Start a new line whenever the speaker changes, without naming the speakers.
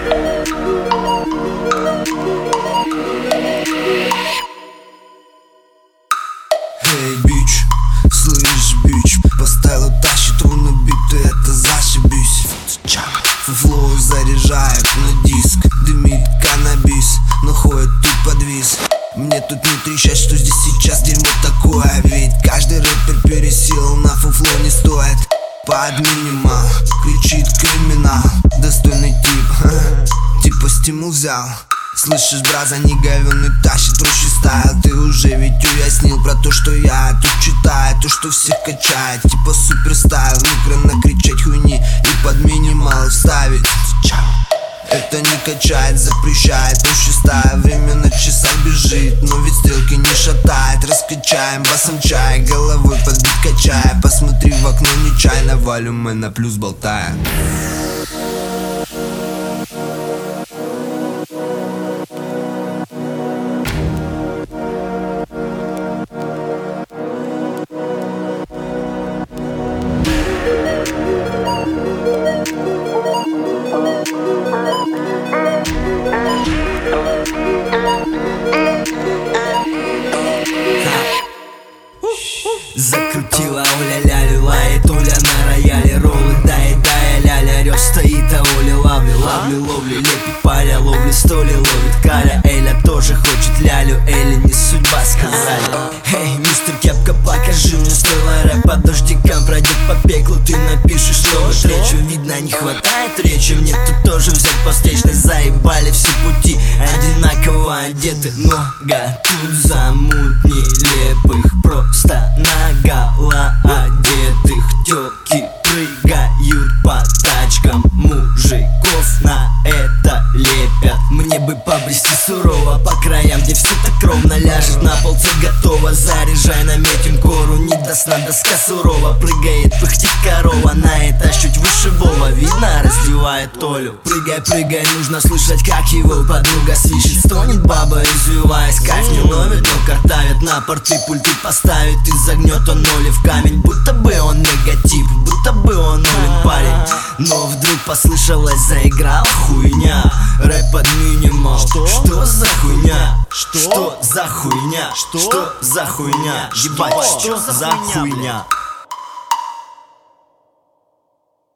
Эй, бич, слышь, бич, по стайлу тащит руны биты, это зашибись. Флоу заряжает на диск, дымит каннабис, но ходит тут подвис. Мне тут не трещать, что здесь сейчас дерьмо такое, ведь каждый рэпер пересилил, на фуфло не стоит. Под минимал кричит криминал, достойный тип, типа стимул взял. Слышишь, браза, не говёный тащит ручи стайл. Ты уже ведь уяснил про то, что я тут читаю, то, что всех качает, типа суперстайл. Микро накричать хуйни и под минимал вставить. Это не качает, запрещает ручи стайл. Время на часах бежит, но ведь стрелки не шатает. Раскачаем басом чай, головой под бит качая. Посмотри в окно нечаянно, валю мы на плюс болтая.
Закрутила Оля лает Оля на рояле. Роллы дает ляля, рёв стоит, а Оля ловли, лепит паря, ловли столи, ловит Каля. Эля тоже хочет лялю, Эля не судьба, сказали. Эй, мистер Кепка, покажи мне стойло рэпа дождикам, пройдет по пеклу, ты напишешь слово. Речи видно не хватает, речи мне тут тоже взять по встречной. Заебали все пути, одинаково одеты, много тут замут нелепых, просто наголо одетых. Тёлки прыгают по тачкам, мужиков на это лепят. Мне бы побрести сурово по краям, где все так ровно ляжет на пол, цель готова. Заряжай, наметим кору, не до сна доска сурова. Прыгает, пыхтит корова, на этаж чуть выше Вова. Видно, раздевает Олю. Прыгай, нужно слышать, как его подруга свищет. Стонет баба, извиваясь, кайф не ловит, но картавит. На порты пульты поставит, и загнет он Оли в камень. Будто бы он негатив, будто бы он Олин парень. Но вдруг послышалось, заиграла хуйня. Рэп под минимал. Что за хуйня? Что за хуйня? Что за хуйня? Ебать, что за хуйня?